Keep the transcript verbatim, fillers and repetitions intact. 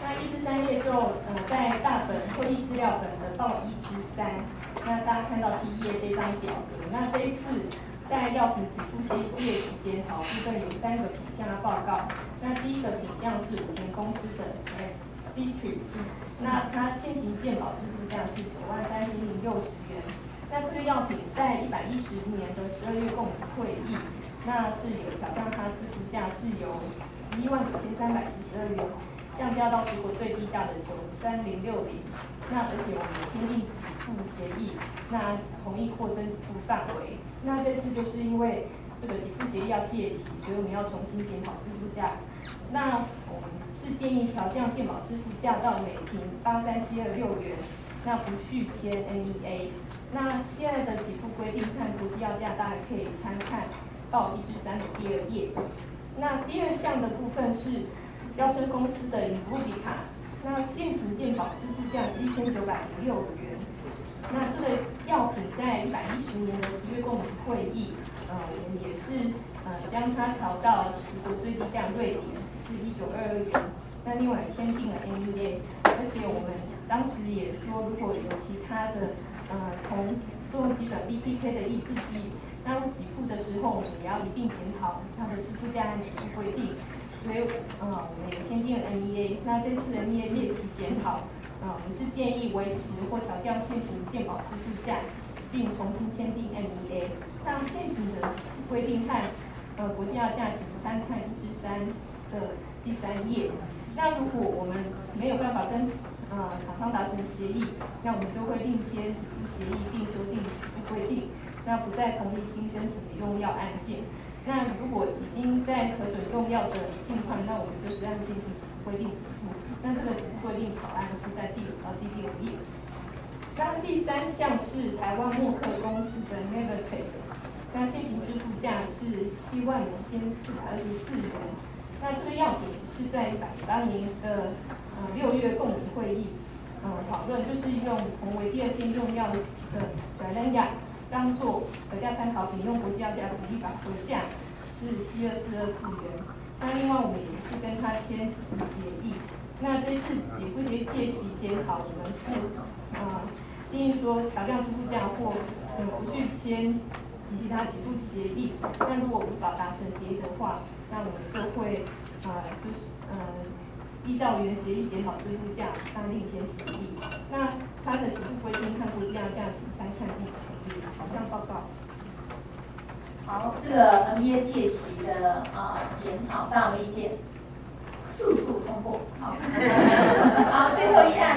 那一至三页就呃在大本会议资料本的报一至三，那大家看到第一页这张表格，那这一次在药品给付协议借期检讨部分有三个品项要报告。那第一个品项是五田公司的 Citrix， 那它现行健保支付价是九万三千零六十元。那这个药品在一百一十年的十二月共同会议，那是有调降它支付价是由十一万九千三百七十二元降价到全国最低价的九三零六零。那而且我们也签订给付协议，那同意扩增给付范围。那这次就是因为这个给付协议要届期，所以我们要重新检讨支付价。那我们是建议调降健保支付价到每瓶八三七二六元，那不续签 N E A。那现在的给付规定和国际要价，大家可以参看报一至三的第二页。那第二项的部分是交生公司的 Imbruvica， 那现行健保支付价是一千九百零六元。那这个药品在一百一十年的十月共同会议，呃，我们也是呃将它调到十国最低价瑞典是一九二二元。那另外签订了 N E A， 而且我们当时也说，如果有其他的呃同作用基转 B T K 的抑制剂，那给付的时候，我们也要一并检讨它的支付价和给付规定。所以，呃，我们也签订了 N E A。那这次 N E A 列期检讨，呃，我们是建议维持或调降现行健保支付价，并重新签订 N E A。那现行的规定和呃国际要价，请参看一至三的第三页。那如果我们没有办法跟呃厂商达成协议，那我们就会另签给付协议，并修订给付规定，那不再同意新申请的用药案件。那如果已经在核准用药的情况，那我们就是按现行规定给付。那这个给付规定草案是在第五到第六页。那第三项是台湾默克公司的 Nevertec， 那现行支付价是七万两千四百二十四元。那这个药品是在一百零八年的呃六月共理会议，呃讨论就是用同为第二线用药的软兰雅当做核价参考品，用国际药价比例法核价是七二四二四元。那另外我们也是跟他签给付协议。那这次给付协议届期检讨，我们是呃建议说调降支付价或呃不续签其他给付协议。那如果无法达成协议的话，那我们就会呃就是呃依照原协议检讨支付价，那另签协议。那它的给付规定和国际要价，请参看第十页。好，这样报告。 好，这个 N E A 届期的啊检讨，大家有意见？速速通过。好，好，最后一案。